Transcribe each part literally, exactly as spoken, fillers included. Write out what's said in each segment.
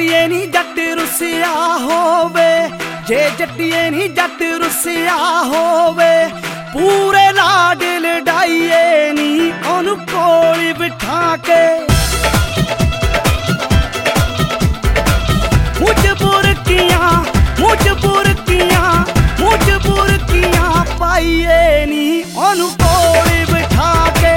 ਜੱਟੀਏ ਨੀ ਜੱਟ ਰੁੱਸਿਆ ਹੋਵੇ, ਜੇ ਜੱਟੀਏ ਨੀ ਜੱਟ ਰੁੱਸਿਆ ਹੋਵੇ, ਪੂਰੇ ਲਾਡ ਲਡਾਈਏ ਨੀ ਉਹਨੂੰ ਕੋਲ ਬਿਠਾ ਕੇ। ਮੁਝ ਬੁਰਕੀਆਂ ਮੁਝ ਬੁਰਕੀਆਂ ਮੁਝ ਬੁਰਕੀਆਂ ਪਾਈਏ ਨੀ ਉਹਨੂੰ ਕੋਲ ਬਿਠਾ ਕੇ।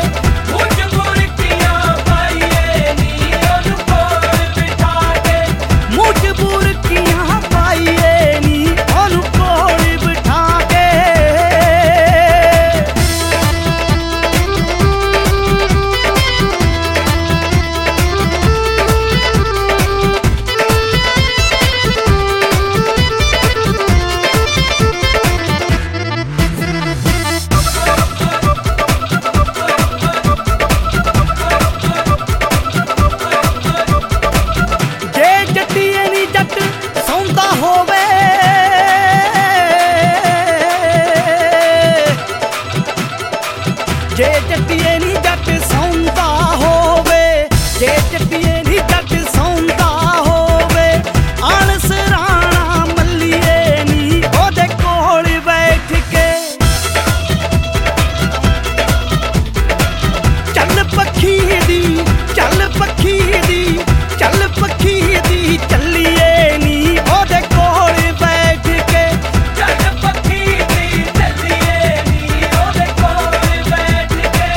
ਜੇ ਜੱਟੀਏ ਨੀ ਜੱਟ ਸੌਂਦਾ ਹੋਵੇ, ਜੇ ਜੱਟੀਏ ਨੀ ਜੱਟ ਸੌਂਦਾ ਹੋਵੇ, ਆਣ ਸਰਾਣਾ ਮੱਲੀਏ ਨੀ ਉਹਦੇ ਕੋਲ ਬੈਠ ਕੇ। ਚੱਲ ਪੱਖੀ ਦੀ ਚੱਲ ਪੱਖੀ ਦੀ ਚੱਲ ਪੱਖੀ ਦੀ ਚੱਲੀਏ ਨੀ ਉਹਦੇ ਕੋਲ ਬੈਠ ਕੇ। ਚੱਲ ਪੱਖੀ ਦੀ ਚੱਲੀਏ ਨੀ ਉਹਦੇ ਕੋਲ ਬੈਠ ਕੇ।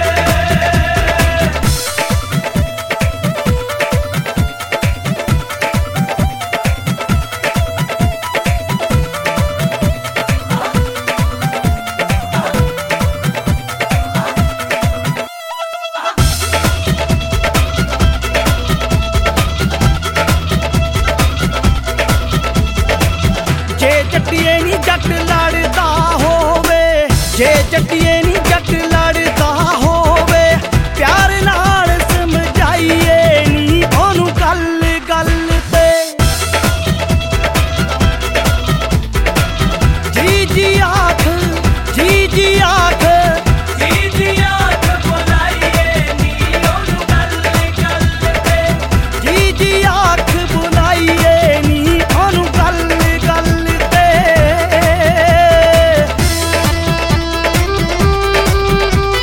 ਜੇ ਜੱਟੀਏ ਨੀ ਜੱਟ ਲੜਦਾ ਹੋਵੇ, ਜੇ ਜੱਟੀਏ ਨੀ ਜੱਟ ਲੜਦਾ ਹੋਵੇ, ਪਿਆਰ ਨਾਲ ਸਮਝਾਈਏ ਨੀ ਉਹਨੂੰ ਗੱਲ ਗੱਲ ਤੇ। ਜੀ ਜੀ ਆਖ ਜੀ ਜੀ ਆਖ ਜੀ ਜੀ ਆਖ ਬੁਲਾਈਏ ਨੀ ਉਹਨੂੰ ਗੱਲ ਗੱਲ ਤੇ। ਜੀ ਜੀ ਆਖ ਬੁਲਾਈਏ ਨੀ ਉਹਨੂੰ ਗੱਲ ਗੱਲ ਤੇ।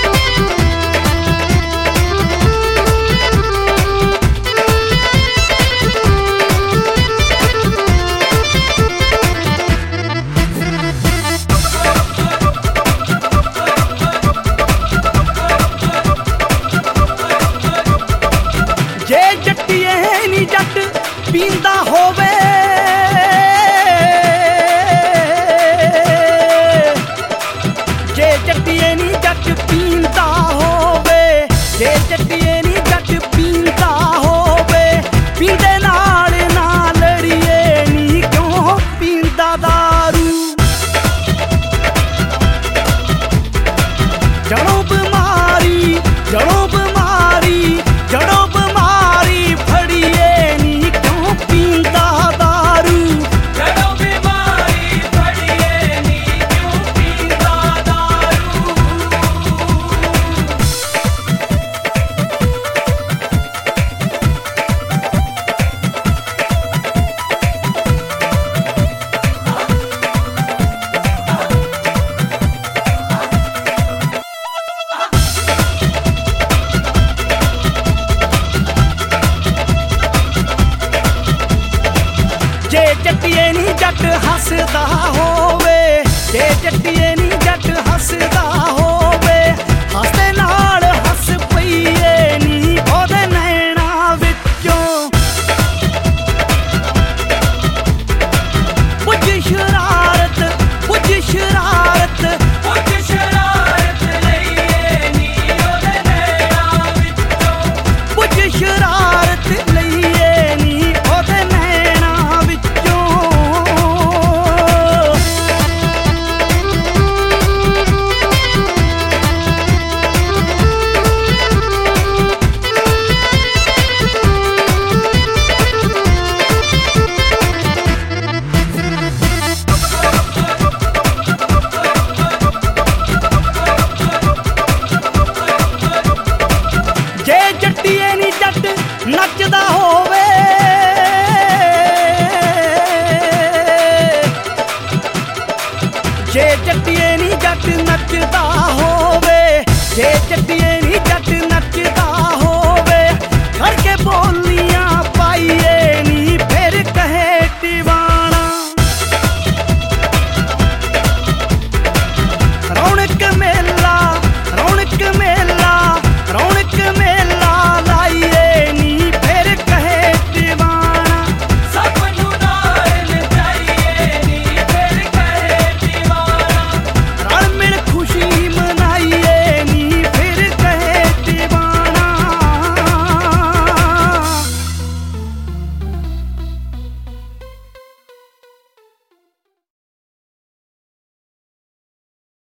ਰੌਣਕ ਮੇਲਾ ਰੌਣਕ ਮੇਲਾ